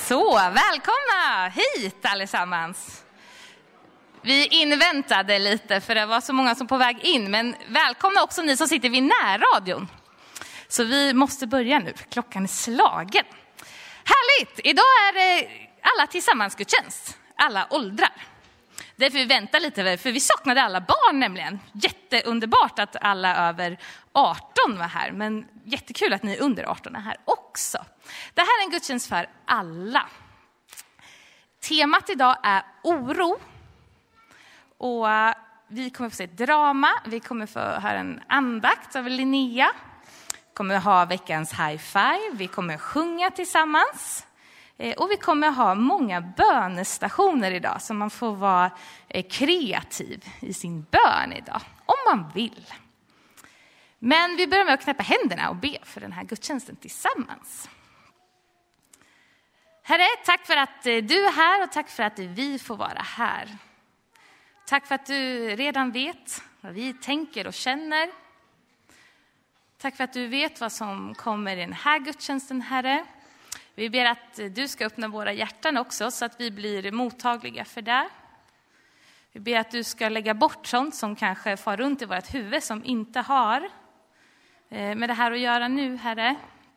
Så, välkomna hit allesammans. Vi inväntade lite för det var så många som på väg in. Men välkomna också ni som sitter vid närradion. Så vi måste börja nu, klockan är slagen. Härligt! Idag är det alla tillsammans gudstjänst. Alla åldrar. Därför vi väntar lite, för vi saknade alla barn nämligen. Jätteunderbart att alla över 18 var här. Men jättekul att ni under 18 är här också. Det här är en gudstjänst för alla. Temat idag är oro. Och vi kommer få se ett drama. Vi kommer få höra en andakt av Linnea. Vi kommer ha veckans high five. Vi kommer sjunga tillsammans. Och vi kommer ha många bönestationer idag. Så man får vara kreativ i sin bön idag. Om man vill. Men vi börjar med att knäppa händerna och be för den här gudstjänsten tillsammans. Herre, tack för att du är här och tack för att vi får vara här. Tack för att du redan vet vad vi tänker och känner. Tack för att du vet vad som kommer i den här gudstjänsten, Herre. Vi ber att du ska öppna våra hjärtan också så att vi blir mottagliga för det. Vi ber att du ska lägga bort sånt som kanske far runt i vårt huvud som inte har med det här att göra nu, Herre.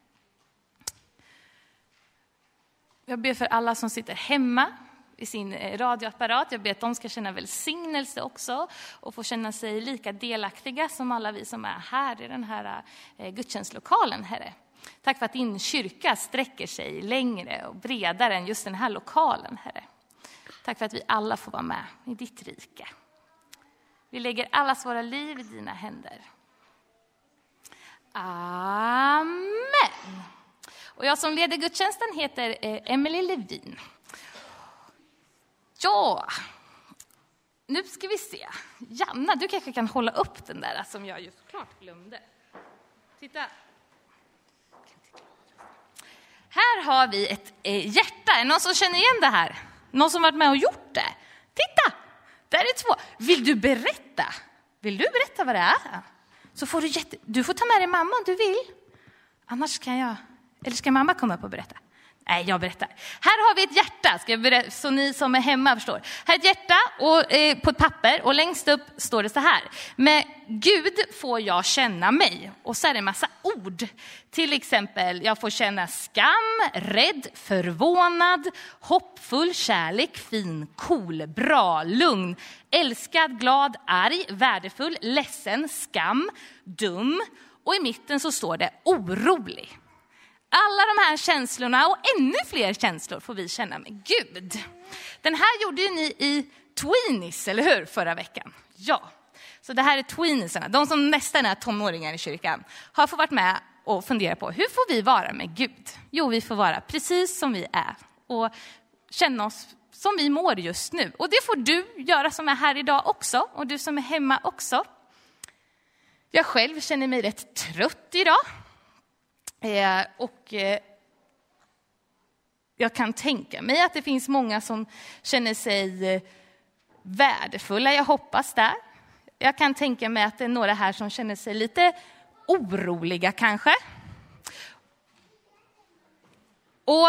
Jag ber för alla som sitter hemma i sin radioapparat. Jag ber att de ska känna välsignelse också och få känna sig lika delaktiga som alla vi som är här i den här gudstjänstlokalen, Herre. Tack för att din kyrka sträcker sig längre och bredare än just den här lokalen, Herre. Tack för att vi alla får vara med i ditt rike. Vi lägger allas våra liv i dina händer. Amen. Och jag som leder gudstjänsten heter Emelie Levin. Ja, nu ska vi se. Janna, du kanske kan hålla upp den där som jag just klart glömde. Titta. Här har vi ett hjärta. Är någon som känner igen det här? Någon som varit med och gjort det? Titta, där är 2. Vill du berätta? Vill du berätta vad det är? Så får du får ta med dig mamma om du vill. Annars kan jag. Eller ska mamma komma upp och berätta? Nej, jag berättar. Här har vi ett hjärta, ska jag berätta, så ni som är hemma förstår. Här är ett hjärta och, på ett papper och längst upp står det så här. Med Gud får jag känna mig. Och så är det en massa ord. Till exempel, jag får känna skam, rädd, förvånad, hoppfull, kärlek, fin, cool, bra, lugn, älskad, glad, arg, värdefull, ledsen, skam, dum. Och i mitten så står det orolig. Alla de här känslorna och ännu fler känslor får vi känna med Gud. Den här gjorde ju ni i Tweenies, eller hur, förra veckan? Ja, så det här är Tweeniesarna. De som nästan är tonåringar i kyrkan har fått varit med och fundera på hur får vi vara med Gud? Jo, vi får vara precis som vi är och känna oss som vi mår just nu. Och det får du göra som är här idag också och du som är hemma också. Jag själv känner mig rätt trött idag. Och jag kan tänka mig att det finns många som känner sig värdefulla. Jag hoppas där. Jag kan tänka mig att det är några här som känner sig lite oroliga kanske. Och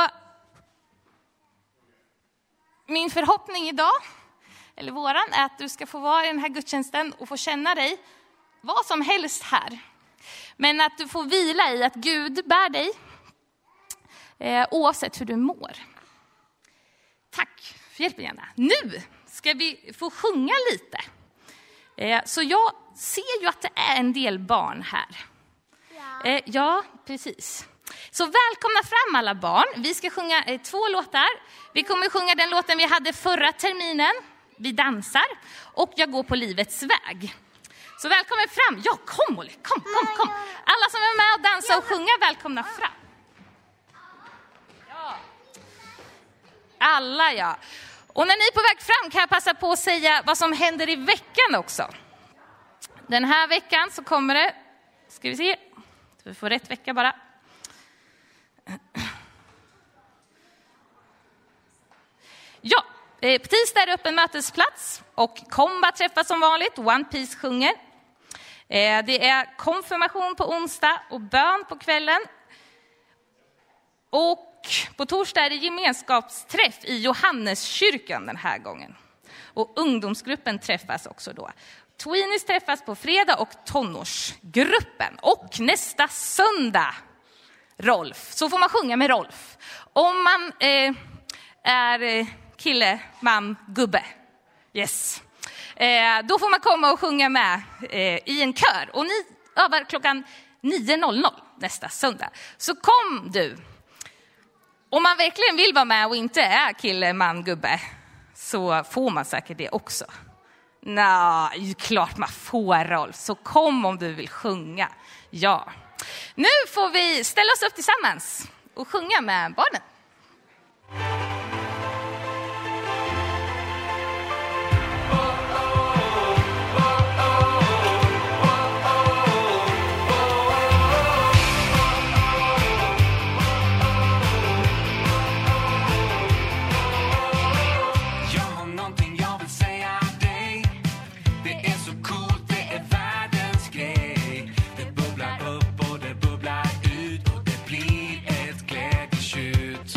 min förhoppning idag, eller våran, är att du ska få vara i den här gudstjänsten och få känna dig vad som helst här. Men att du får vila i att Gud bär dig oavsett hur du mår. Tack för hjälpen, Janna. Nu ska vi få sjunga lite. Så jag ser ju att det är en del barn här. Ja, ja precis. Så välkomna fram alla barn. Vi ska sjunga 2 låtar. Vi kommer sjunga den låten vi hade förra terminen. Vi dansar och jag går på livets väg. Så välkommen fram. Ja, kom Molly. Kom. Alla som är med och dansa och sjunga, välkomna fram. Ja. Alla, ja. Och när ni är på väg fram kan jag passa på att säga vad som händer i veckan också. Den här veckan så kommer det, ska vi se, så vi får rätt vecka bara. Ja, på tisdag är det öppen mötesplats och Komba träffas som vanligt. One Piece sjunger. Det är konfirmation på onsdag och bön på kvällen. Och på torsdag är det gemenskapsträff i Johanneskyrkan den här gången. Och ungdomsgruppen träffas också då. Tweenies träffas på fredag och tonårsgruppen. Och nästa söndag, Rolf, så får man sjunga med Rolf. Om man är kille, man, gubbe. Yes. Då får man komma och sjunga med i en kör. Och ni övar klockan 9.00 nästa söndag. Så kom du. Om man verkligen vill vara med och inte är kille, man, gubbe, så får man säkert det också. Nej, klart man får, Rolf. Så kom om du vill sjunga. Ja. Nu får vi ställa oss upp tillsammans och sjunga med barnen. Ut och det blir ett glädjetjut.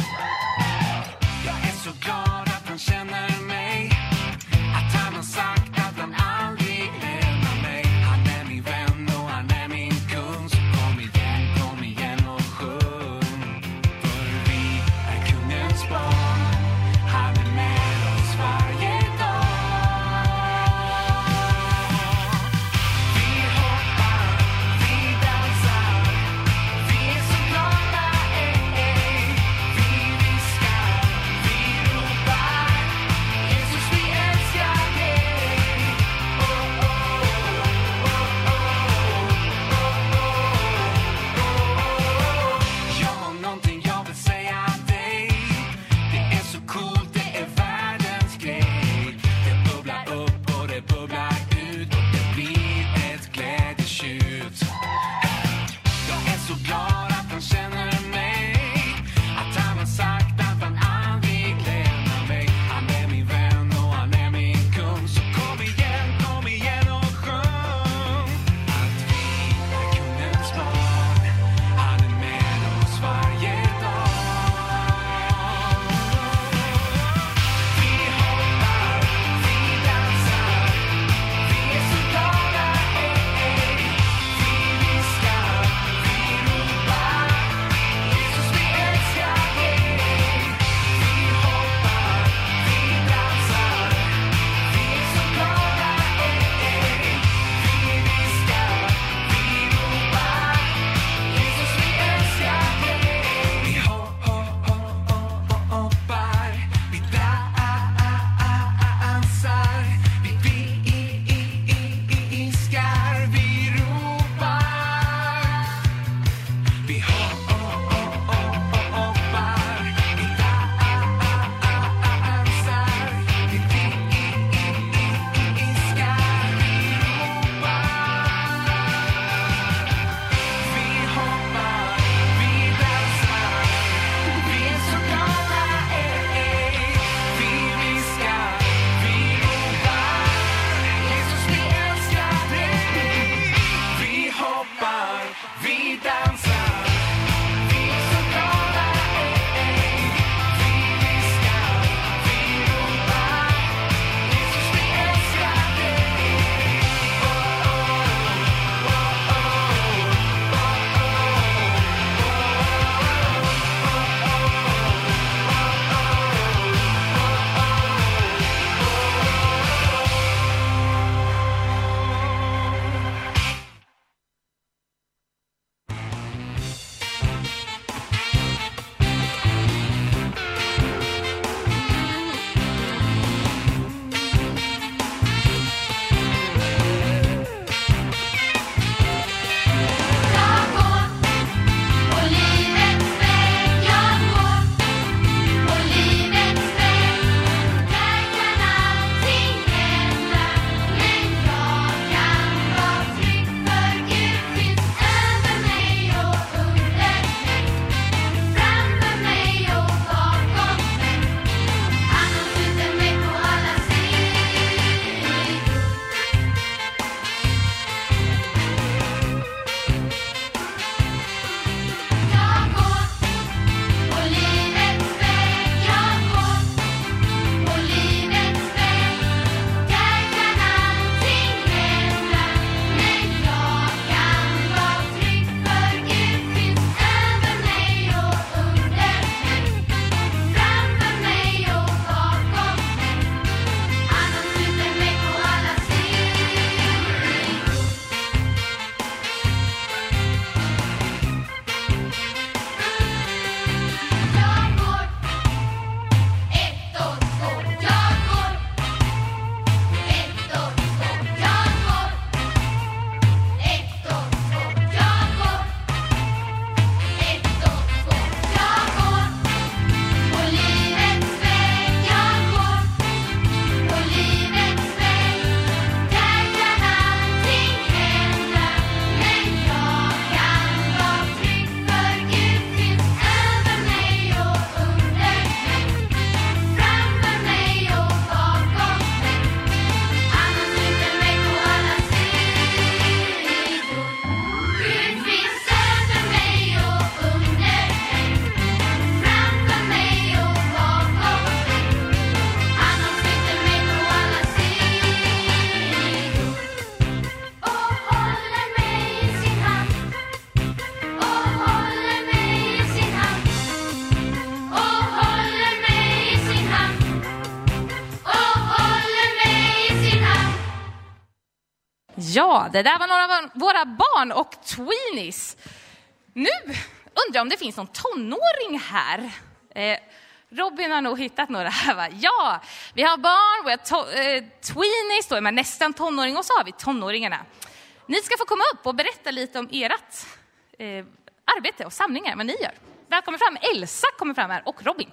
Ja, det där var några av våra barn och tweenies. Nu undrar jag om det finns någon tonåring här. Robin har nog hittat några här, va? Ja, vi har barn, vi har tweenies, då är man nästan tonåring, och så har vi tonåringarna. Ni ska få komma upp och berätta lite om ert arbete och samlingar, vad ni gör. Välkommen fram, Elsa kommer fram här och Robin.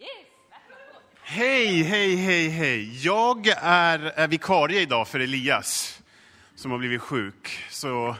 Hej. Jag är vikarie idag för Elias som har blivit sjuk. Så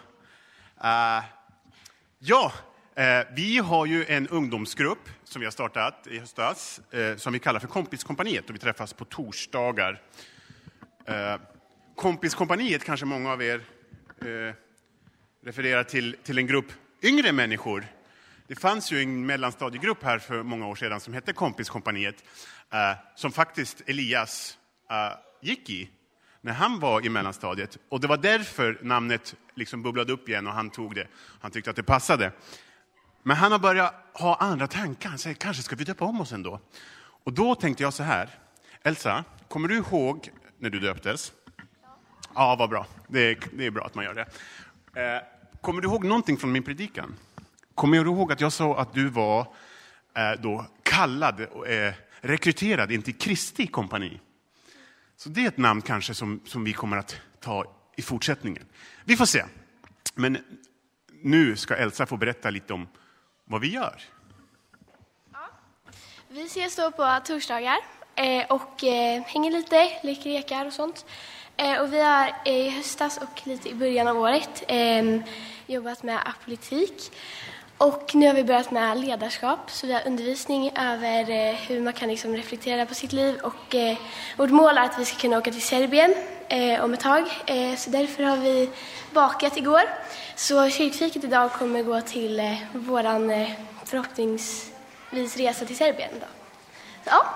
vi har ju en ungdomsgrupp som vi har startat i höstas som vi kallar för Kompiskompaniet, och vi träffas på torsdagar. Kompiskompaniet kanske många av er refererar till en grupp yngre människor. Det fanns ju en mellanstadiegrupp här för många år sedan som hette Kompiskompaniet, som faktiskt Elias gick i när han var i mellanstadiet. Och det var därför namnet liksom bubblade upp igen och han tog det. Han tyckte att det passade. Men han har börjat ha andra tankar. Han säger, kanske ska vi döpa om oss ändå. Och då tänkte jag så här. Elsa, kommer du ihåg när du döptes? Ja, vad bra. Det är bra att man gör det. Kommer du ihåg någonting från min predikan? Kommer du ihåg att jag sa att du var då kallad och rekryterad in till Kristi kompani? Så det är ett namn kanske som vi kommer att ta i fortsättningen. Vi får se. Men nu ska Elsa få berätta lite om vad vi gör. Ja. Vi ses då på torsdagar och hänger lite, leker lekar och sånt. Och vi har i höstas och lite i början av året jobbat med apolitik. Och nu har vi börjat med ledarskap, så vi har undervisning över hur man kan liksom reflektera på sitt liv. Och vårt mål är att vi ska kunna åka till Serbien om ett tag. Så därför har vi bakat igår. Så kyrkfiket idag kommer gå till våran förhoppningsvis resa till Serbien då. Så, ja.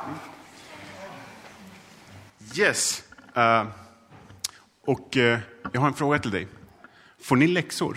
Yes. Och jag har en fråga till dig. Får ni läxor?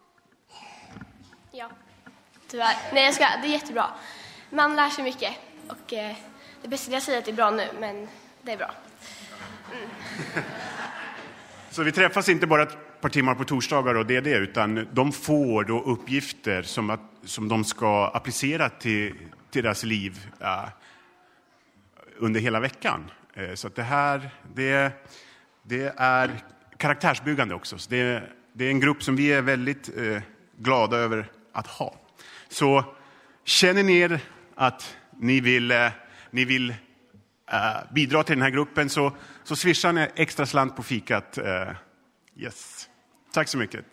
Ja, tyvärr. Nej, det är jättebra. Man lär sig mycket. Och det bästa jag säger att det är bra nu, men det är bra. Mm. Så vi träffas inte bara ett par timmar på torsdagar och det, utan de får då uppgifter som de ska applicera till deras liv under hela veckan. Så att det här, det är karaktärsbyggande också. Så det är en grupp som vi är väldigt glada över att ha. Så känner ni att ni vill bidra till den här gruppen, så swishar ni extra slant på fikat. Yes. Tack så mycket.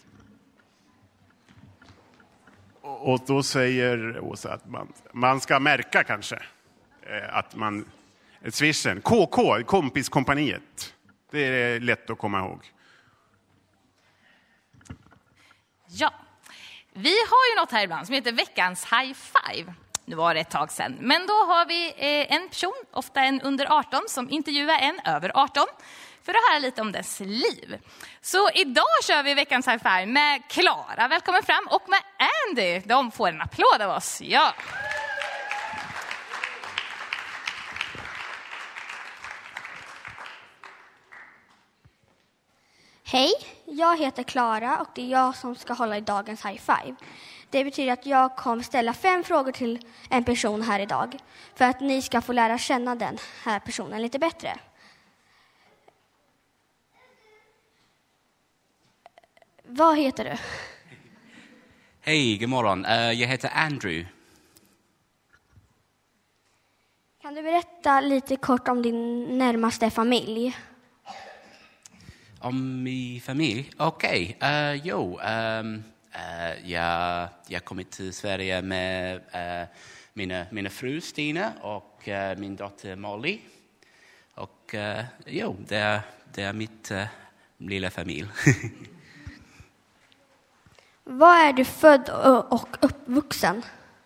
Och då säger Åsa att man ska märka kanske att man swishen. KK, Kompiskompaniet. Det är lätt att komma ihåg. Ja, vi har ju något här ibland som heter veckans high five. Nu var det ett tag sedan. Men då har vi en person, ofta en under 18, som intervjuar en över 18 för att höra lite om dess liv. Så idag kör vi veckans high five med Klara, välkommen fram, och med Andy. De får en applåd av oss. Ja. Hej, jag heter Klara och det är jag som ska hålla i dagens high five. Det betyder att jag kommer ställa 5 frågor till en person här idag för att ni ska få lära känna den här personen lite bättre. Vad heter du? Hej, god morgon. Jag heter Andrew. Kan du berätta lite kort om din närmaste familj? Om min familj? Okej. Jag kom till Sverige med mina fru Stina och min dotter Molly. Och det är mitt lilla familj. Var är du född och uppvuxen?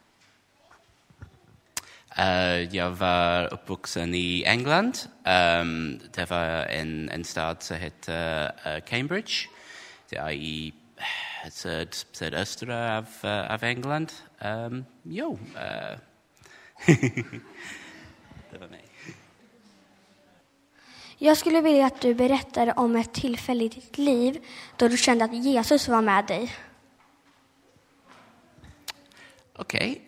Jag var uppvuxen i England. Det var en stad som heter Cambridge. Det är i sydöstra av England. Det var mig. Jag skulle vilja att du berättar om ett tillfälle i ditt liv då du kände att Jesus var med dig. Okej.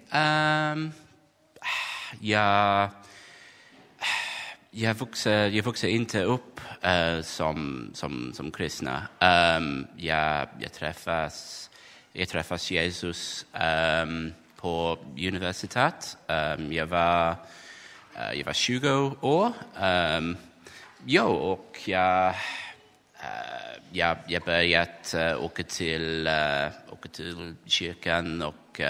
Jag vuxer inte upp som kristna. Jag träffas Jesus på universitet. Jag var 20 år. Och jag börjat åka till kyrkan och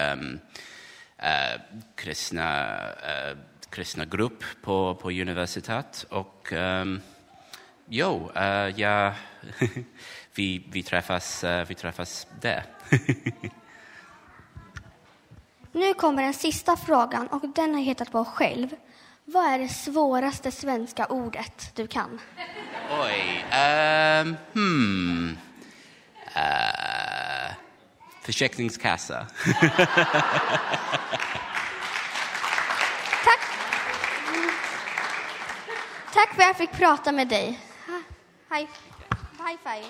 kristna grupp på universitet. Och vi träffas där. Nu kommer den sista frågan och den har hittat på själv. Vad är det svåraste svenska ordet du kan? Oj. Försäkringskassa. Tack. Tack för att jag fick prata med dig. High five.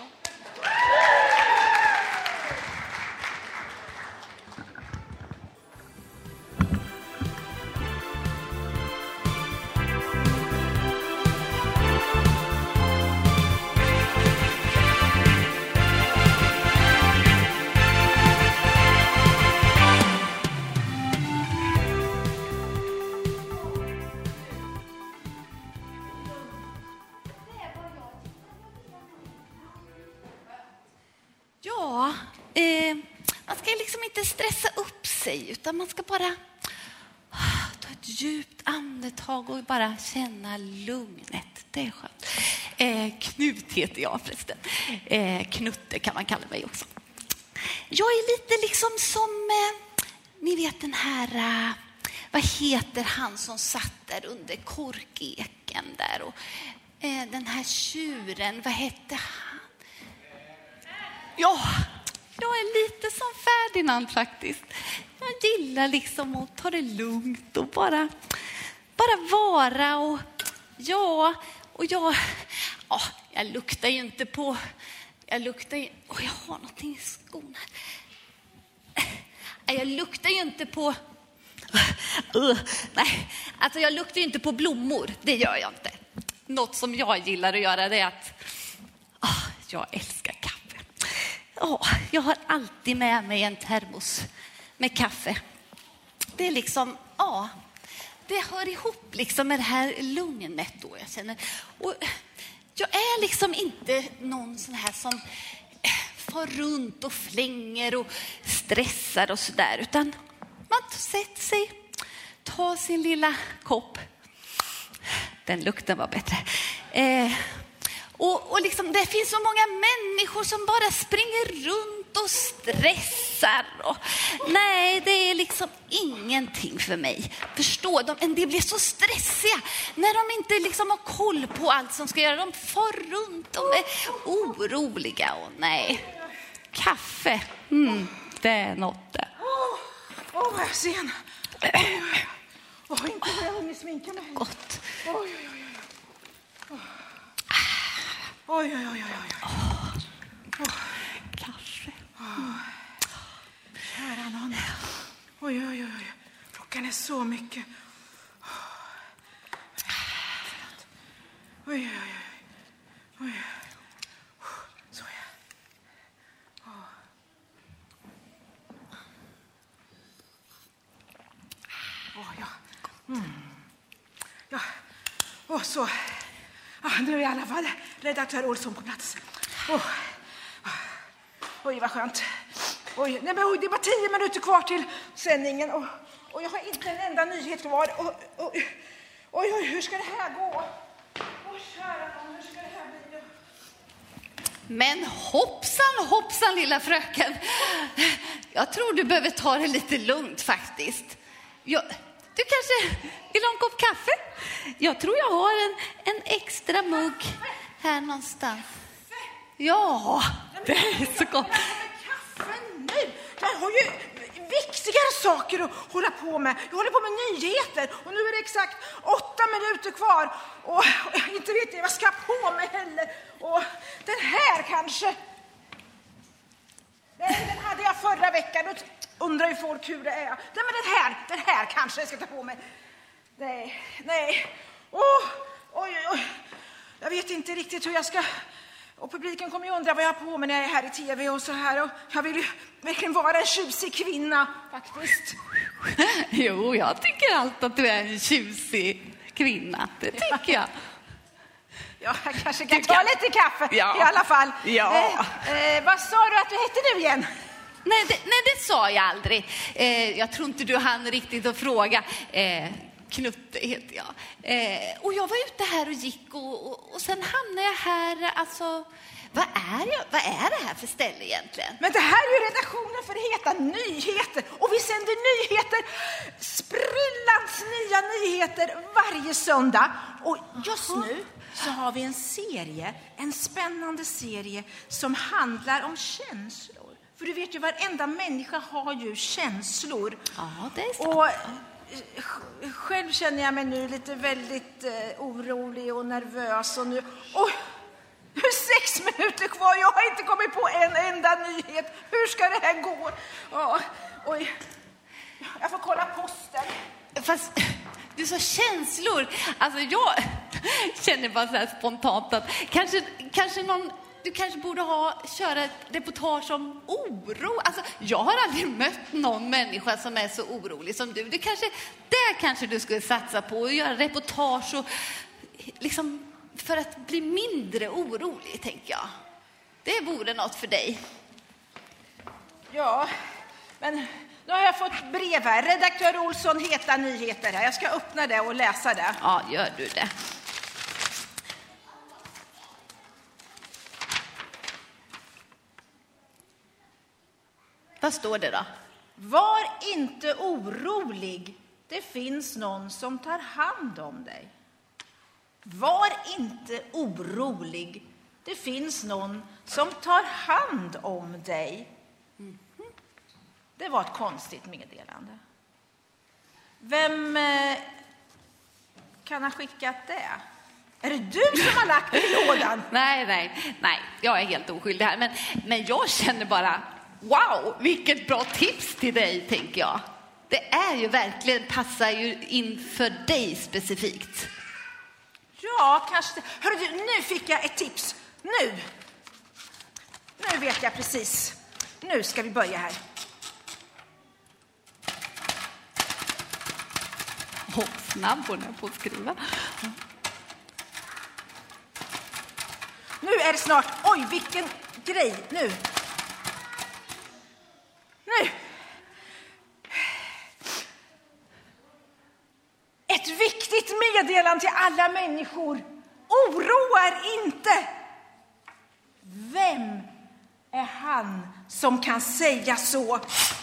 Man ska liksom inte stressa upp sig utan man ska bara ta ett djupt andetag och bara känna lugnet. Det är skönt. Knut heter jag förresten. Knutte kan man kalla mig också. Jag är lite liksom som, ni vet den här, vad heter han som satt där under korkeken där och den här tjuren, vad hette han? Ja, jag är lite som Ferdinand faktiskt. Jag gillar liksom att ta det lugnt och bara vara och jag luktar ju inte på, jag har någonting i skon här. Jag luktar ju inte på, nej, alltså jag luktar ju inte på blommor, det gör jag inte. Något som jag gillar att göra det är att jag älskar kaffe. Jag har alltid med mig en termos med kaffe. Det är liksom, det hör ihop liksom med det här lugnet då jag känner. Och jag är liksom inte någon sån här som far runt och flänger och stressar och sådär. Utan man sätter sig, tar sin lilla kopp. Den lukten var bättre. Och liksom, det finns så många människor som bara springer runt och stressar. Och, nej, det är liksom ingenting för mig. Förstå, en del blir så stressiga när de inte liksom har koll på allt som ska göra. De far runt, de är oroliga. Och nej, kaffe, det är något där. Vad jag sen. Inte har jag hunnit sminka mig. Gott. Oj. Kaffe. Kära någon. Oj. Klockan är så mycket. Oj. Så ja. Så. Nu är i alla fall redaktör Olsson på plats. Oj, vad skönt. Det är bara 10 minuter kvar till sändningen och jag har inte en enda nyhet kvar. Oj, hur ska det här gå? Kära nån, hur ska det här bli? Men hoppsan lilla fröken. Jag tror du behöver ta det lite lugnt faktiskt. Du kanske vill ha en kopp kaffe? Jag tror jag har en extra mugg här någonstans. Ja, det är så gott. Kaffe nu? Jag har ju viktigare saker att hålla på med. Jag håller på med nyheter och nu är det exakt 8 minuter kvar. Och inte vet jag vad jag ska på mig heller. Och den här kanske. Nej, den hade jag förra veckan. Då undrar ju folk hur det är. Nej, men den här kanske jag ska ta på mig. Nej. Oj. Jag vet inte riktigt hur jag ska... Och publiken kommer ju undra vad jag har på mig när jag är här i tv och så här. Och jag vill ju verkligen vara en tjusig kvinna, faktiskt. Jo, jag tycker alltid att du är en tjusig kvinna. Det tycker jag. Ja, jag kanske kan ta lite kaffe i alla fall. Ja. Vad sa du att du hette nu igen? Nej, det sa jag aldrig. Jag tror inte du hann riktigt att fråga. Knutte heter jag. Och jag var ute här och gick och sen hamnade jag här. Alltså, vad är det här för ställe egentligen? Men det här är ju redaktionen för Heta Nyheter. Och vi sänder nyheter, sprillans nya nyheter varje söndag. Och just nu så har vi en spännande serie som handlar om känslor. För du vet ju, varenda människa har ju känslor. Ja, det är sant. Och själv känner jag mig nu lite väldigt orolig och nervös. Och nu är 6 minuter kvar. Jag har inte kommit på en enda nyhet. Hur ska det här gå? Oj. Jag får kolla posten. Fast du sa känslor. Alltså jag känner bara så här spontant att kanske någon... Du kanske borde köra ett reportage om oro. Alltså, jag har aldrig mött någon människa som är så orolig som du. Där kanske du skulle satsa på att göra reportage och liksom för att bli mindre orolig, tänker jag. Det vore något för dig. Ja, men nu har jag fått brev här. Redaktör Olsson, Heta Nyheter här. Jag ska öppna det och läsa det. Ja, gör du det. Vad står det då? Var inte orolig. Det finns någon som tar hand om dig. Var inte orolig. Det finns någon som tar hand om dig. Det var ett konstigt meddelande. Vem kan ha skickat det? Är det du som har lagt det i lådan? Nej. Jag är helt oskyldig här. Men jag känner bara... Wow, vilket bra tips till dig, tänker jag. Det är ju verkligen, passar ju in för dig specifikt. Ja, kanske. Hörru du, nu fick jag ett tips. Nu vet jag precis. Nu ska vi börja här. Snabb hon är på att skriva. Nu är det snart. Oj, vilken grej. Nu. Ett viktigt meddelande till alla människor. Oroa er inte. Vem är han som kan säga så?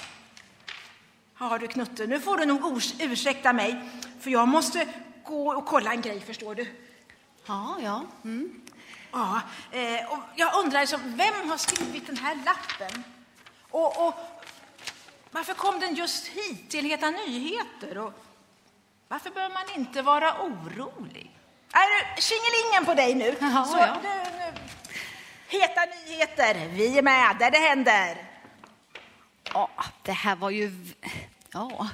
Ja du Knutte, nu får du nog ursäkta mig. För jag måste gå och kolla en grej, förstår du. Ja. Ja, och jag undrar liksom, vem har skrivit den här lappen? Och varför kom den just hit till Heta Nyheter? Och varför behöver man inte vara orolig? Tjingelingen på dig nu. Jaha, så, ja. nu. Heta Nyheter, vi är med där det händer. Ja, det här var ju... Ja.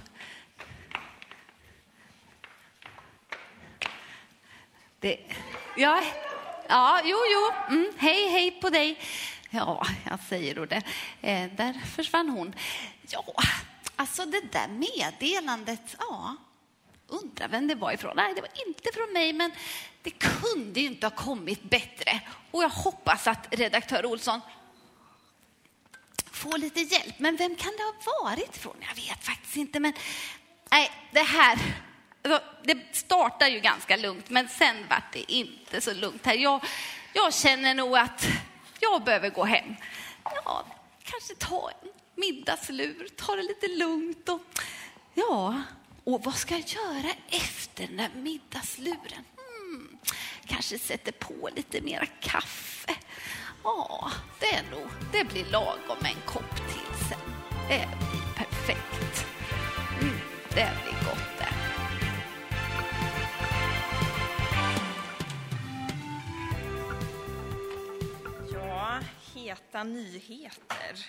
Jo. Hej på dig. Ja, jag säger då det. Där försvann hon. Ja, alltså det där meddelandet, undrar vem det var ifrån. Nej, det var inte från mig, men det kunde ju inte ha kommit bättre. Och jag hoppas att redaktör Olsson får lite hjälp. Men vem kan det ha varit från? Jag vet faktiskt inte, men nej, det här... Det startar ju ganska lugnt, men sen var det inte så lugnt här. Jag känner nog att jag behöver gå hem. Ja, kanske ta en middagslur, ta det lite lugnt. Och vad ska jag göra efter den där middagsluren? Kanske sätter på lite mera kaffe. Ja, det blir lagom med en kopp till sen. Det är perfekt. perfekt. Det blir gott det. Ja, heta nyheter.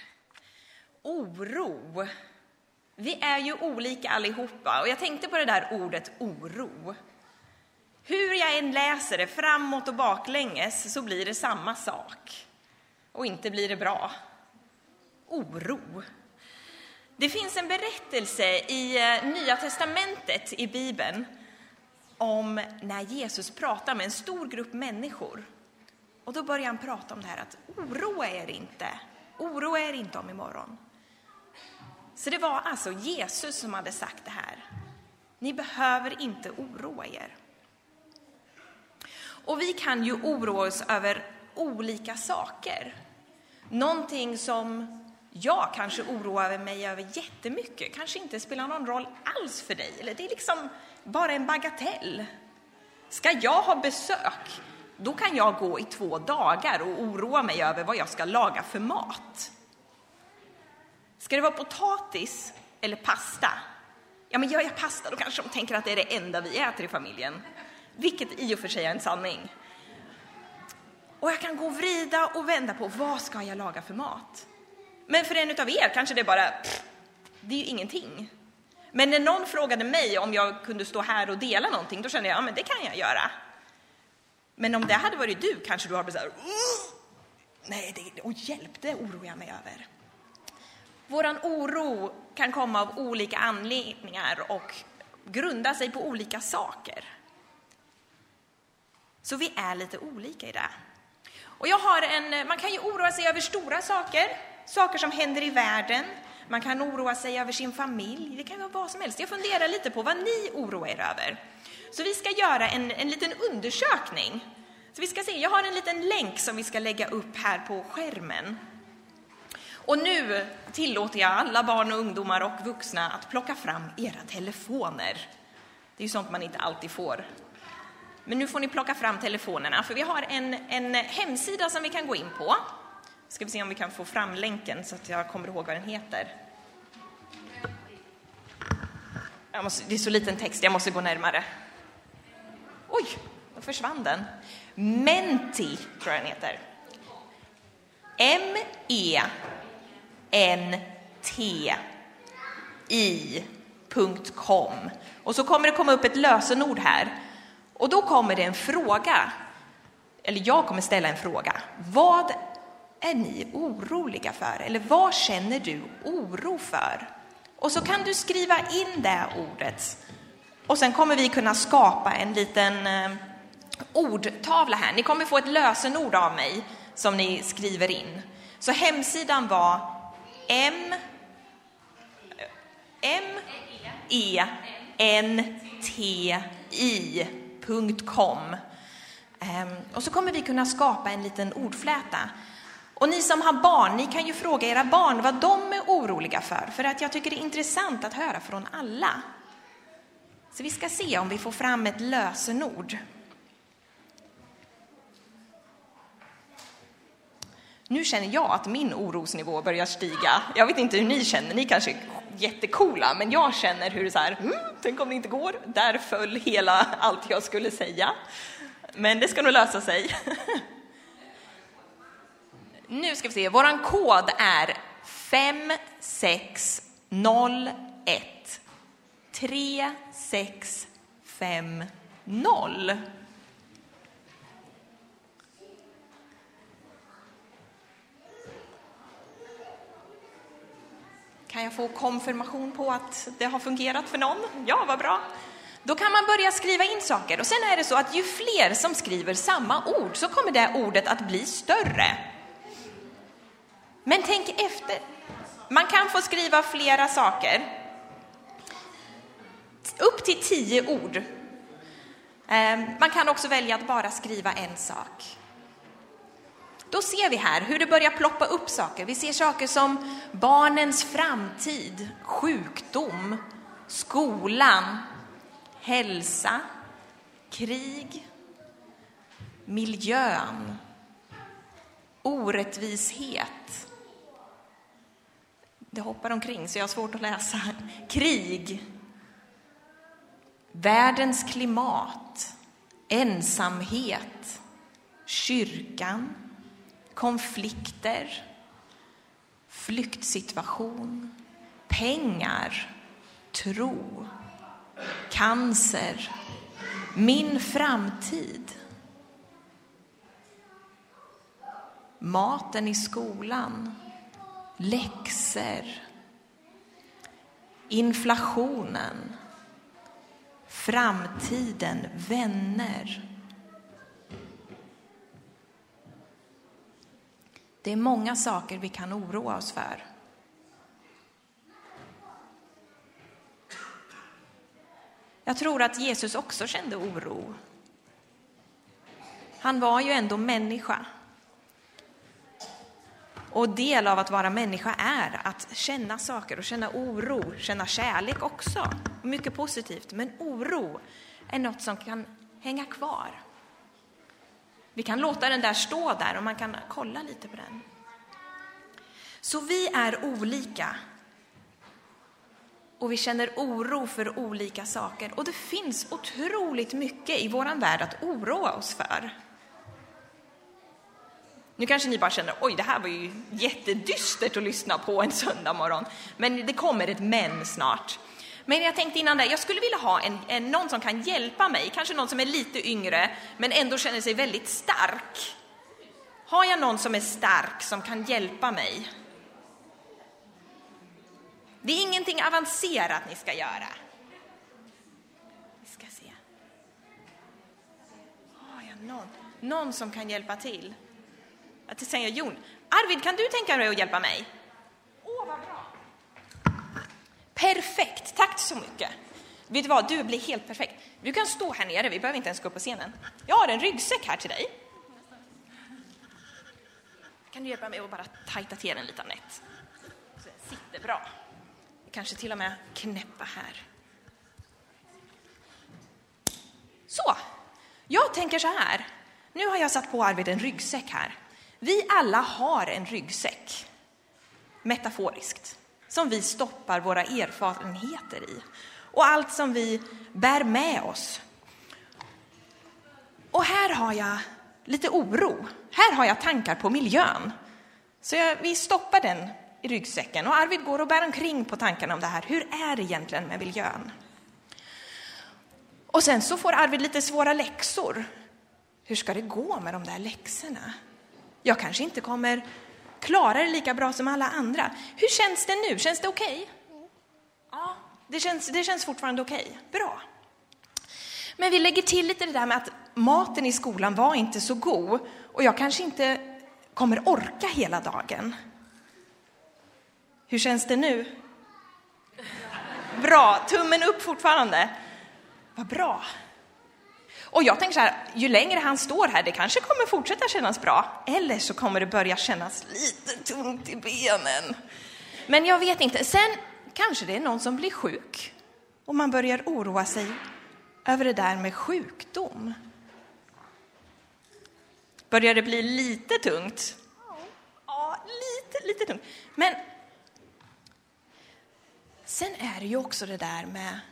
Oro. Vi är ju olika allihopa och jag tänkte på det där ordet oro. Hur jag än läser det framåt och baklänges så blir det samma sak. Och inte blir det bra. Oro. Det finns en berättelse i Nya testamentet i Bibeln om när Jesus pratar med en stor grupp människor. Och då börjar han prata om det här att oroa er inte. Oroa er inte om imorgon. Så det var alltså Jesus som hade sagt det här. Ni behöver inte oroa er. Och vi kan ju oroa oss över olika saker. Någonting som jag kanske oroar mig över jättemycket kanske inte spelar någon roll alls för dig. Eller det är liksom bara en bagatell. Ska jag ha besök, då kan jag gå i 2 dagar och oroa mig över vad jag ska laga för mat. Ska det vara potatis eller pasta? Ja, men gör jag pasta då kanske de tänker att det är det enda vi äter i familjen. Vilket i och för sig är en sanning. Och jag kan gå och vrida och vända på vad ska jag laga för mat. Men för en utav er kanske det bara, det är ju ingenting. Men när någon frågade mig om jag kunde stå här och dela någonting, då kände jag, ja men det kan jag göra. Men om det hade varit du, kanske du har blivit så här, nej, hjälp, det oroar jag mig över. Våran oro kan komma av olika anledningar och grunda sig på olika saker. Så vi är lite olika i det. Och man kan ju oroa sig över stora saker. Saker som händer i världen. Man kan oroa sig över sin familj. Det kan vara vad som helst. Jag funderar lite på vad ni oroar er över. Så vi ska göra en liten undersökning. Så vi ska se, jag har en liten länk som vi ska lägga upp här på skärmen. Och nu tillåter jag alla barn och ungdomar och vuxna att plocka fram era telefoner. Det är ju sånt man inte alltid får. Men nu får ni plocka fram telefonerna, för vi har en hemsida som vi kan gå in på. Ska vi se om vi kan få fram länken så att jag kommer ihåg vad den heter. Det är så liten text, jag måste gå närmare. Oj, då försvann den. Menti tror jag den heter. menti.com. Och så kommer det komma upp ett lösenord här. Och då kommer det en fråga. Eller jag kommer ställa en fråga. Vad är ni oroliga för? Eller vad känner du oro för? Och så kan du skriva in det ordet. Och sen kommer vi kunna skapa en liten ordtavla här. Ni kommer få ett lösenord av mig som ni skriver in. Så hemsidan var menti.com. Och så kommer vi kunna skapa en liten ordfläta. Och ni som har barn, ni kan ju fråga era barn vad de är oroliga för att jag tycker det är intressant att höra från alla. Så vi ska se om vi får fram ett lösenord. Nu känner jag att min orosnivå börjar stiga. Jag vet inte hur ni känner, ni kanske är jättekola, men jag känner hur det så här, tänk om det inte går. Där föll hela allt jag skulle säga. Men det ska nog lösa sig. Nu ska vi se, våran kod är 5601 3650. Kan jag få konfirmation på att det har fungerat för någon? Ja, vad bra. Då kan man börja skriva in saker. Och sen är det så att ju fler som skriver samma ord så kommer det ordet att bli större. Men tänk efter. Man kan få skriva flera saker. Upp till 10 ord. Man kan också välja att bara skriva en sak. Då ser vi här hur det börjar ploppa upp saker. Vi ser saker som barnens framtid, sjukdom, skolan, hälsa, krig, miljön, orättvishet. Det hoppar omkring så jag har svårt att läsa. Krig. Världens klimat. Ensamhet. Kyrkan. Konflikter. Flyktsituation. Pengar. Tro. Cancer. Min framtid. Maten i skolan. Läxor. Inflationen. Framtiden. Vänner. Det är många saker vi kan oroa oss för. Jag tror att Jesus också kände oro. Han var ju ändå människa. Och del av att vara människa är att känna saker och känna oro, känna kärlek också. Mycket positivt, men oro är något som kan hänga kvar. Vi kan låta den där stå där och man kan kolla lite på den. Så vi är olika. Och vi känner oro för olika saker. Och det finns otroligt mycket i våran värld att oroa oss för. Nu kanske ni bara känner, oj, det här var ju jättedystert att lyssna på en söndag morgon. Men det kommer ett men snart. Men jag tänkte innan det, jag skulle vilja ha någon som kan hjälpa mig. Kanske någon som är lite yngre, men ändå känner sig väldigt stark. Har jag någon som är stark som kan hjälpa mig? Det är ingenting avancerat ni ska göra. Vi ska se. Har jag någon som kan hjälpa till? Att det säger Jon. Arvid, kan du tänka dig att hjälpa mig? Åh, vad bra. Perfekt, tack så mycket. Vet du vad, du blir helt perfekt. Du kan stå här nere, vi behöver inte ens gå upp på scenen. Jag har en ryggsäck här till dig. Kan du hjälpa mig att bara tajta till den lite, Annette? Så den sitter bra. Kanske till och med knäppa här. Så, jag tänker så här. Nu har jag satt på Arvid en ryggsäck här. Vi alla har en ryggsäck, metaforiskt, som vi stoppar våra erfarenheter i. Och allt som vi bär med oss. Och här har jag lite oro. Här har jag tankar på miljön. Så vi stoppar den i ryggsäcken. Och Arvid går och bär omkring på tankarna om det här. Hur är det egentligen med miljön? Och sen så får Arvid lite svåra läxor. Hur ska det gå med de där läxorna? Jag kanske inte kommer klara det lika bra som alla andra. Hur känns det nu? Känns det okej? Ja, det känns fortfarande okej. Bra. Men vi lägger till lite det där med att maten i skolan var inte så god. Och jag kanske inte kommer orka hela dagen. Hur känns det nu? Bra, tummen upp fortfarande. Vad bra. Och jag tänker så här, ju längre han står här, det kanske kommer fortsätta kännas bra. Eller så kommer det börja kännas lite tungt i benen. Men jag vet inte. Sen kanske det är någon som blir sjuk. Och man börjar oroa sig över det där med sjukdom. Börjar det bli lite tungt? Ja, lite tungt. Men sen är det ju också det där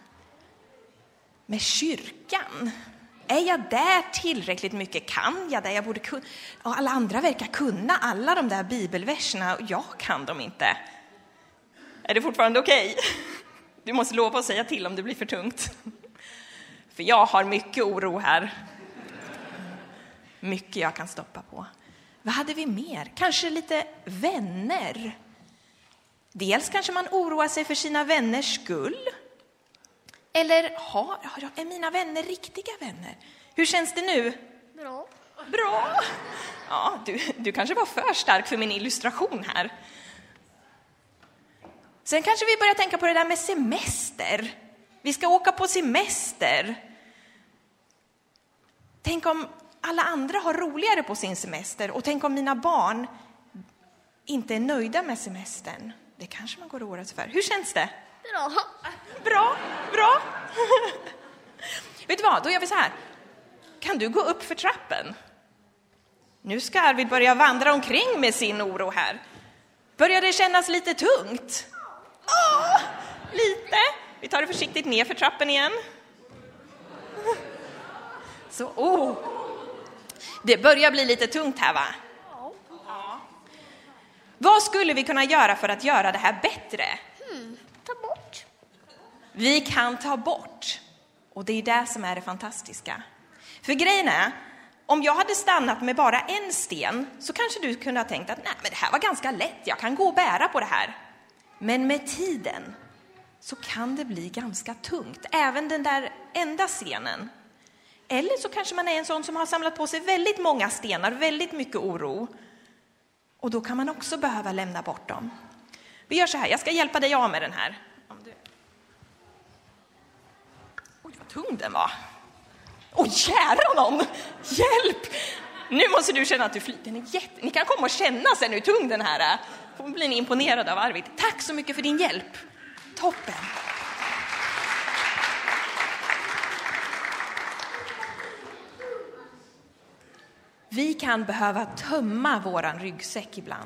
med kyrkan. Är jag där tillräckligt mycket? Kan jag det? Jag borde kunna. Och alla andra verkar kunna alla de där bibelverserna och jag kan dem inte. Är det fortfarande okej? Du måste lova att säga till om det blir för tungt. För jag har mycket oro här. Mycket jag kan stoppa på. Vad hade vi mer? Kanske lite vänner. Dels kanske man oroar sig för sina vänners skull. Eller är mina vänner riktiga vänner? Hur känns det nu? Bra. Ja, du kanske var för stark för min illustration här. Sen kanske vi börjar tänka på det där med semester. Vi ska åka på semester. Tänk om alla andra har roligare på sin semester. Och tänk om mina barn inte är nöjda med semestern. Det kanske man går och oroar sig för. Hur känns det? Bra. Vet du vad, då gör vi så här. Kan du gå upp för trappen? Nu ska Arvid börja vandra omkring med sin oro här. Börjar det kännas lite tungt? Lite. Vi tar det försiktigt ner för trappen igen. Så, det börjar bli lite tungt här, va? Ja. Vad skulle vi kunna göra för att göra det här bättre? Ta bort. Vi kan ta bort. Och det är det som är det fantastiska. För grejen är, om jag hade stannat med bara en sten så kanske du kunde ha tänkt att nej, men det här var ganska lätt. Jag kan gå och bära på det här. Men med tiden så kan det bli ganska tungt. Även den där enda stenen. Eller så kanske man är en sån som har samlat på sig väldigt många stenar, väldigt mycket oro. Och då kan man också behöva lämna bort dem. Vi gör så här, jag ska hjälpa dig av med den här. Oj, vad tung den var. Oj, kära någon! Hjälp! Nu måste du känna att du flyter. Den är Ni kan komma och känna sen hur tung den här är. Får bli imponerad av Arvid. Tack så mycket för din hjälp. Toppen. Vi kan behöva tömma våran ryggsäck ibland.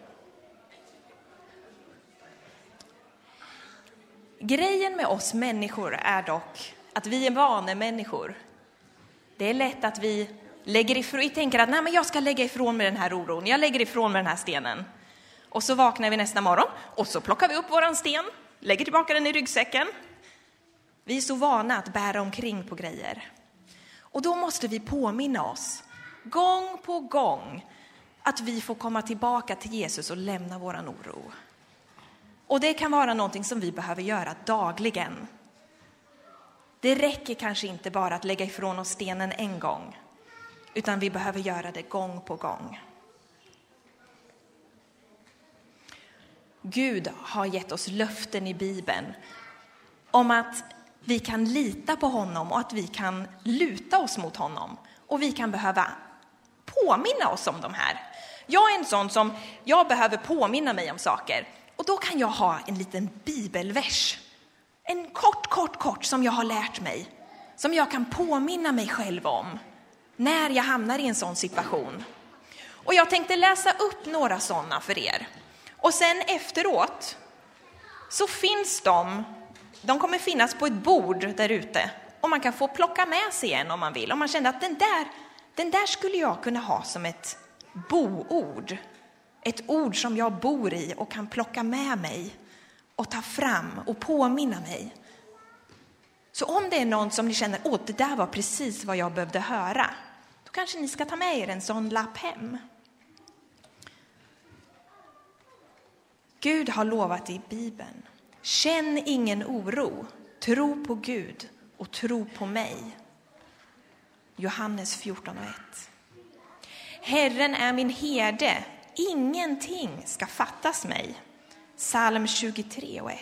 Grejen med oss människor är dock att vi är vanemänniskor. Det är lätt att vi tänker att nej, men jag ska lägga ifrån med den här oron. Jag lägger ifrån med den här stenen. Och så vaknar vi nästa morgon och så plockar vi upp våran sten, lägger tillbaka den i ryggsäcken. Vi är så vana att bära omkring på grejer. Och då måste vi påminna oss gång på gång att vi får komma tillbaka till Jesus och lämna våran oro. Och det kan vara någonting som vi behöver göra dagligen. Det räcker kanske inte bara att lägga ifrån oss stenen en gång, utan vi behöver göra det gång på gång. Gud har gett oss löften i Bibeln om att vi kan lita på honom och att vi kan luta oss mot honom. Och vi kan behöva påminna oss om de här. Jag är en sån som jag behöver påminna mig om saker. Och då kan jag ha en liten bibelvers. En kort som jag har lärt mig. Som jag kan påminna mig själv om när jag hamnar i en sån situation. Och jag tänkte läsa upp några sådana för er. Och sen efteråt så finns de kommer finnas på ett bord där ute. Och man kan få plocka med sig en om man vill. Om man känner att den där skulle jag kunna ha som ett boord. Ett ord som jag bor i och kan plocka med mig och ta fram och påminna mig. Så om det är någon som ni känner, det där var precis vad jag behövde höra. Då kanske ni ska ta med er en sån lapp hem. Gud har lovat i Bibeln. Känn ingen oro, tro på Gud och tro på mig. Johannes 14:1. Herren är min herde, ingenting ska fattas mig. Psalm 23:1.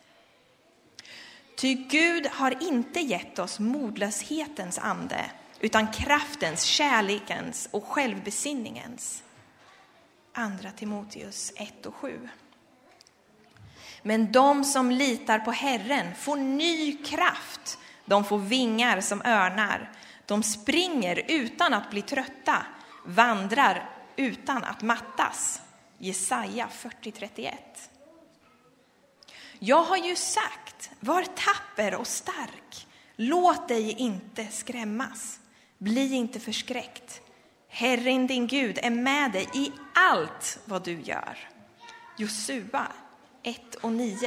Ty Gud har inte gett oss modlöshetens ande, utan kraftens, kärlekens och självbesinningens. 2 Timoteus 1:7. Men de som litar på Herren får ny kraft. De får vingar som örnar. De springer utan att bli trötta, vandrar utan att mattas. Jesaja 40:31. Jag har ju sagt, var tapper och stark. Låt dig inte skrämmas. Bli inte förskräckt. Herren din Gud är med dig i allt vad du gör. Josua 1:9.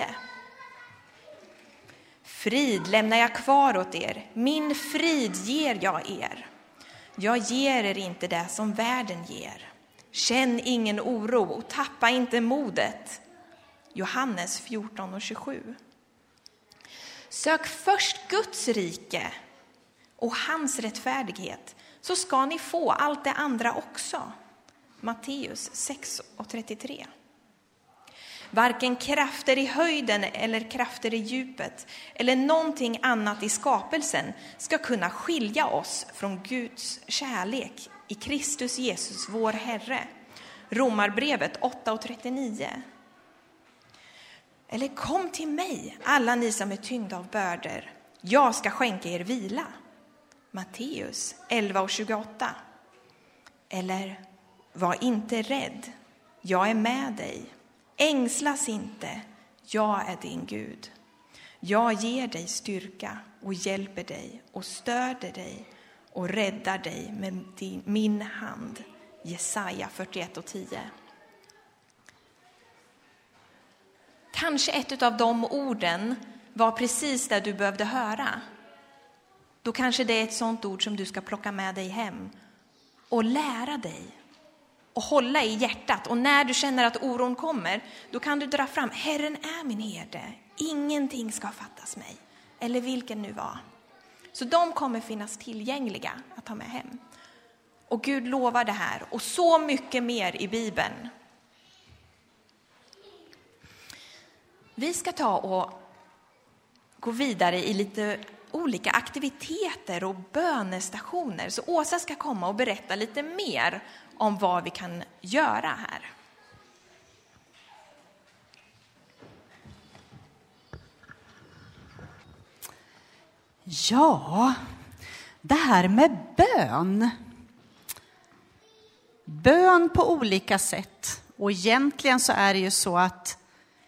Frid lämnar jag kvar åt er. Min frid ger jag er. Jag ger er inte det som världen ger. Känn ingen oro och tappa inte modet. Johannes 14:27. Sök först Guds rike och hans rättfärdighet, så ska ni få allt det andra också. Matteus 6:33. Varken krafter i höjden eller krafter i djupet eller någonting annat i skapelsen ska kunna skilja oss från Guds kärlek i Kristus Jesus, vår Herre. Romarbrevet 8:39. Eller kom till mig, alla ni som är tyngda av bördor. Jag ska skänka er vila. Matteus 11:28. Eller var inte rädd, jag är med dig. Ängslas inte, Jag är din Gud. Jag ger dig styrka och hjälper dig och stöder dig och räddar dig med min hand. Jesaja 41:10. Kanske ett av de orden var precis det du behövde höra. Då kanske det är ett sånt ord som du ska plocka med dig hem och lära dig och hålla i hjärtat. Och när du känner att oron kommer, då kan du dra fram: Herren är min herde, ingenting ska fattas mig. Eller vilken nu var. Så de kommer finnas tillgängliga att ta med hem. Och Gud lovar det här och så mycket mer i Bibeln. Vi ska ta och gå vidare i lite olika aktiviteter och bönestationer. Så Åsa ska komma och berätta lite mer om vad vi kan göra här. Ja, det här med bön. Bön på olika sätt. Och egentligen så är det ju så att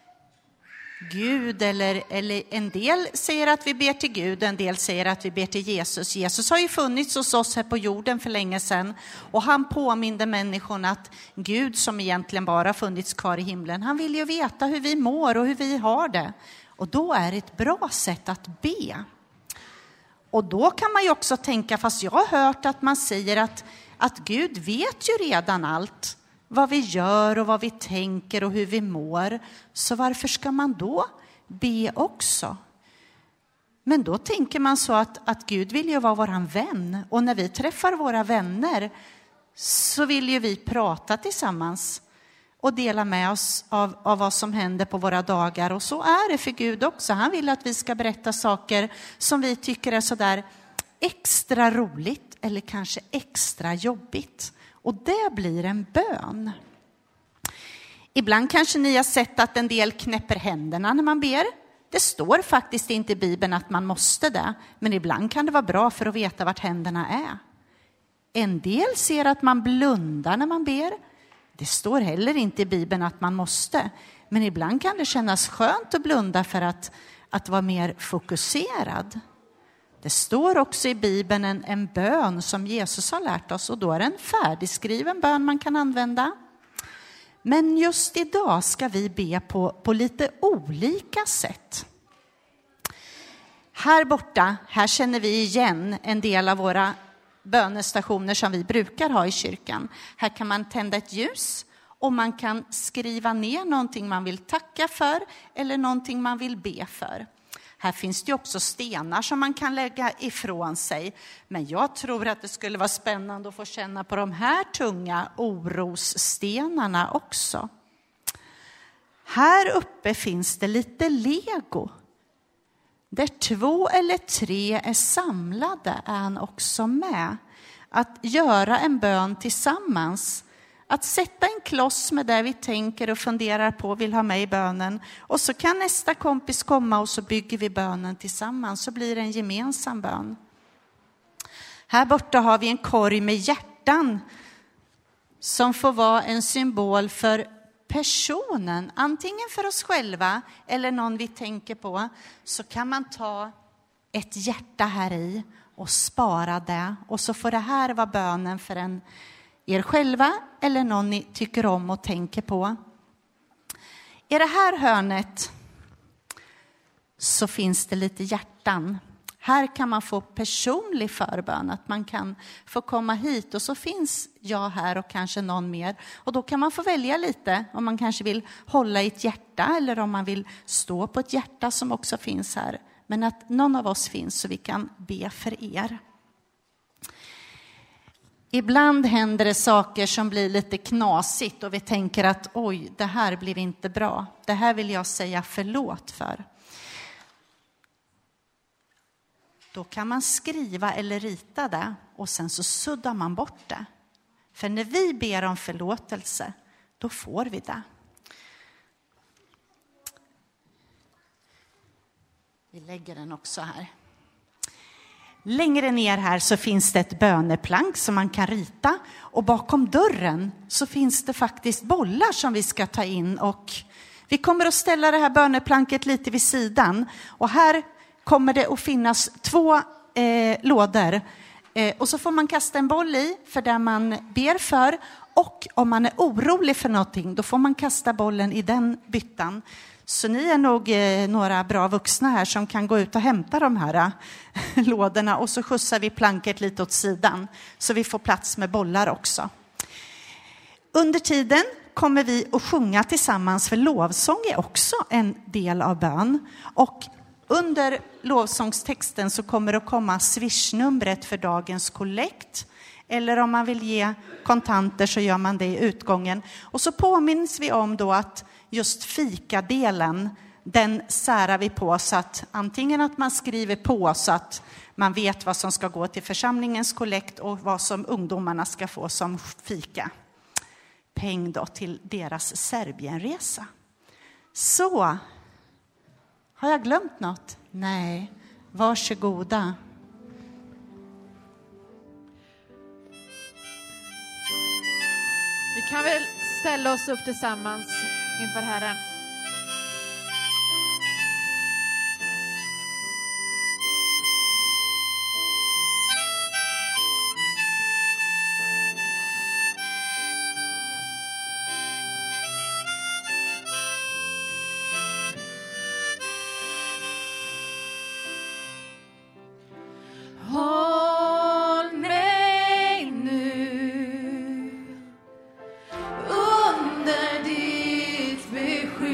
Gud, eller en del säger att vi ber till Gud, en del säger att vi ber till Jesus. Jesus har ju funnits hos oss här på jorden för länge sedan. Och han påminde människorna att Gud, som egentligen bara funnits kvar i himlen, han vill ju veta hur vi mår och hur vi har det. Och då är det ett bra sätt att be. Och då kan man ju också tänka, fast jag har hört att man säger att Gud vet ju redan allt. Vad vi gör och vad vi tänker och hur vi mår. Så varför ska man då be också? Men då tänker man så att Gud vill ju vara våran vän. Och när vi träffar våra vänner så vill ju vi prata tillsammans. Och dela med oss av vad som händer på våra dagar. Och så är det för Gud också. Han vill att vi ska berätta saker som vi tycker är så där extra roligt. Eller kanske extra jobbigt. Och det blir en bön. Ibland kanske ni har sett att en del knäpper händerna när man ber. Det står faktiskt inte i Bibeln att man måste det. Men ibland kan det vara bra för att veta vart händerna är. En del ser att man blundar när man ber. Det står heller inte i Bibeln att man måste. Men ibland kan det kännas skönt att blunda för att vara mer fokuserad. Det står också i Bibeln en bön som Jesus har lärt oss. Och då är det en färdigskriven bön man kan använda. Men just idag ska vi be på lite olika sätt. Här borta, här känner vi igen en del av våra bönestationer som vi brukar ha i kyrkan. Här kan man tända ett ljus och man kan skriva ner någonting man vill tacka för eller någonting man vill be för. Här finns det också stenar som man kan lägga ifrån sig. Men jag tror att det skulle vara spännande att få känna på de här tunga orosstenarna också. Här uppe finns det lite lego. Där 2 eller 3 är samlade är han också med. Att göra en bön tillsammans. Att sätta en kloss med det vi tänker och funderar på vill ha med i bönen. Och så kan nästa kompis komma och så bygger vi bönen tillsammans. Så blir det en gemensam bön. Här borta har vi en korg med hjärtan. Som får vara en symbol för personen. Antingen för oss själva eller någon vi tänker på. Så kan man ta ett hjärta här i och spara det. Och så får det här vara bönen för er själva eller någon ni tycker om och tänker på. I det här hörnet så finns det lite hjärtan. Här kan man få personlig förbön, att man kan få komma hit och så finns jag här och kanske någon mer. Och då kan man få välja lite om man kanske vill hålla i ett hjärta eller om man vill stå på ett hjärta som också finns här. Men att någon av oss finns så vi kan be för er. Ibland händer det saker som blir lite knasigt och vi tänker att oj, det här blir inte bra. Det här vill jag säga förlåt för. Då kan man skriva eller rita det och sen så suddar man bort det. För när vi ber om förlåtelse, då får vi det. Vi lägger den också här. Längre ner här så finns det ett böneplank som man kan rita. Och bakom dörren så finns det faktiskt bollar som vi ska ta in och Vi kommer att ställa det här böneplanket lite vid sidan. Och här kommer det att finnas 2 lådor. Och så får man kasta en boll i för där man ber för. Och om man är orolig för någonting, då får man kasta bollen i den byttan. Så ni är nog några bra vuxna här som kan gå ut och hämta de här lådorna. Och så skjutsar vi planket lite åt sidan så vi får plats med bollar också. Under tiden kommer vi att sjunga tillsammans, för lovsång är också en del av bön. Och under lovsångstexten så kommer det att komma swishnumret för dagens kollekt. Eller om man vill ge kontanter så gör man det i utgången. Och så påminns vi om då att just fikadelen, den särar vi på så att antingen att man skriver på så att man vet vad som ska gå till församlingens kollekt och vad som ungdomarna ska få som fika. Peng då till deras Serbienresa. Så, har jag glömt något? Nej, varsågoda. Vi kan väl ställa oss upp tillsammans inför Herren. Håll mig nu under ditt beskydd.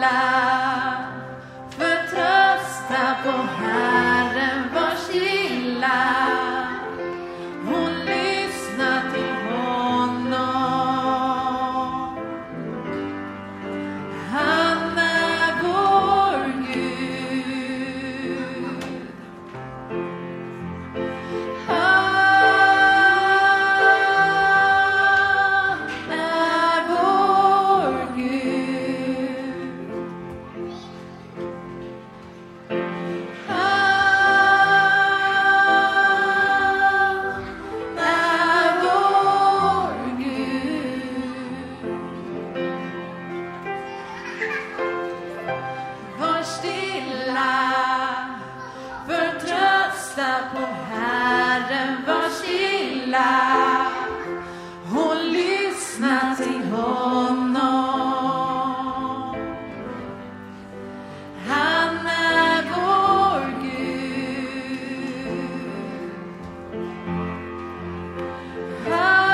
förtrösta på Herren, var stilla. Hon lyssnar till honom. Han är vår Gud. Han är vår Gud. Var stilla, förtrösta på Herren, var stilla. Hon lyssnar till honom. Han är vår Gud. Han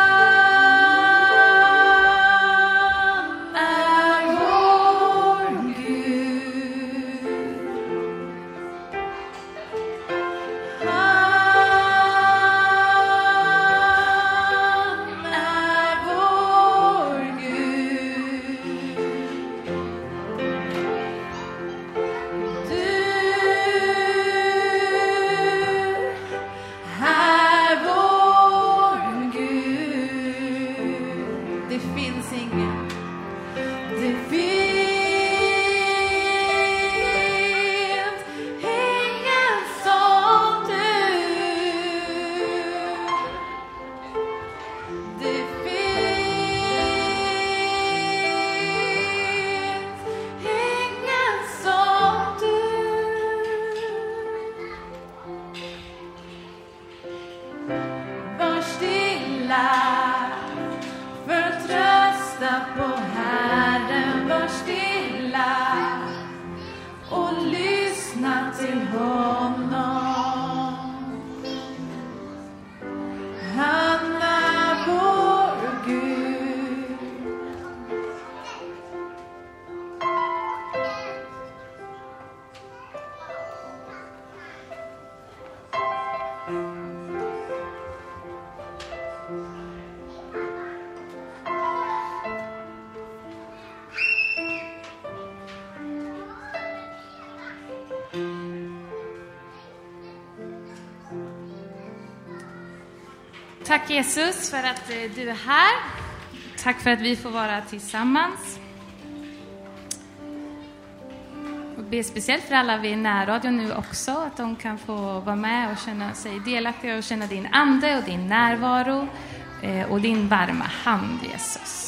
är vår Gud. Han är vår Gud. Du är vår Gud. Det finns ingen. Det finns ingen som du. Det finns ingen som du. Var stilla, förtrösta på Herren, var stilla och lyssna till honom. Han är vår Gud. Tack Jesus för att du är här. Tack för att vi får vara tillsammans. Och be speciellt för alla vid närradion nu också, att de kan få vara med och känna sig delaktiga och känna din ande och din närvaro och din varma hand, Jesus.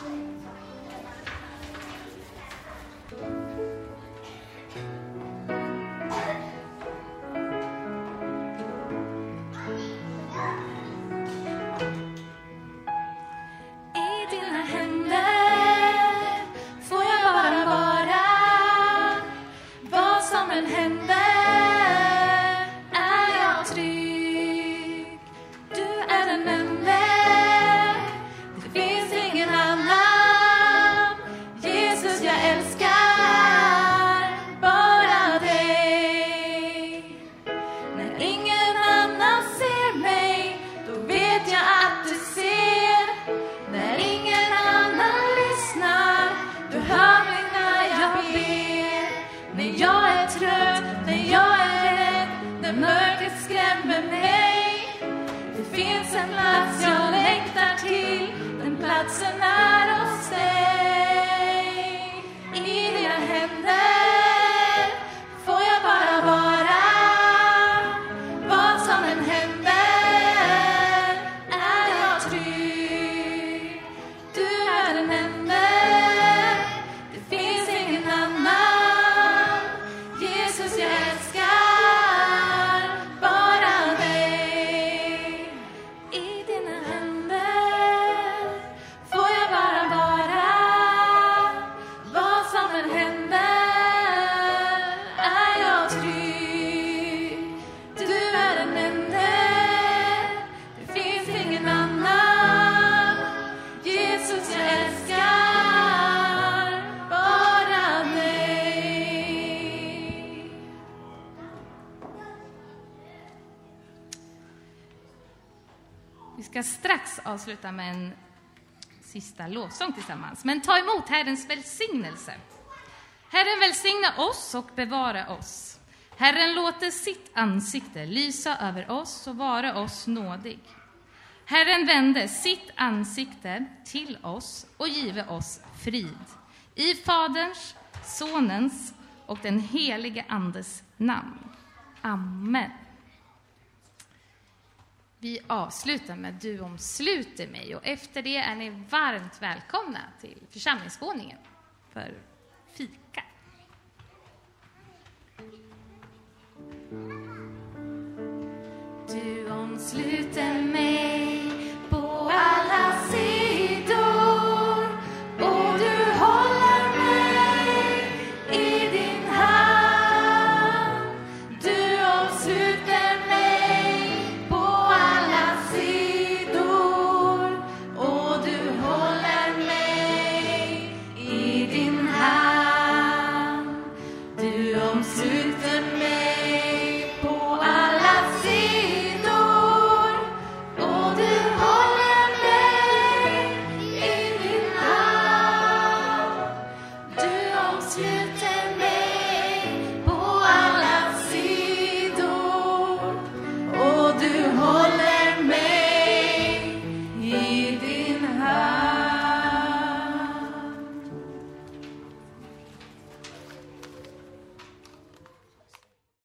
I dina händer får jag bara vara. Vad som än händer är jag trygg. Du är den enda. Det finns ingen annan. Jesus, jag älskar bara dig. När ingen annan ser mig, då vet jag att du ser. När ingen annan lyssnar, du hör mig när jag ber. När jag är trött, när jag är rädd, när mörkret skrämmer mig. Det finns en plats jag längtar till, den platsen är hos dig. I ska strax avsluta med en sista lovsång tillsammans. Men ta emot Herrens välsignelse. Herren välsigna oss och bevara oss. Herren låter sitt ansikte lysa över oss och vara oss nådig. Herren vände sitt ansikte till oss och give oss frid. I Faderns, Sonens och den helige Andes namn. Amen. Vi avslutar med Du omsluter mig, och efter det är ni varmt välkomna till församlingsvåningen för fika. Du omsluter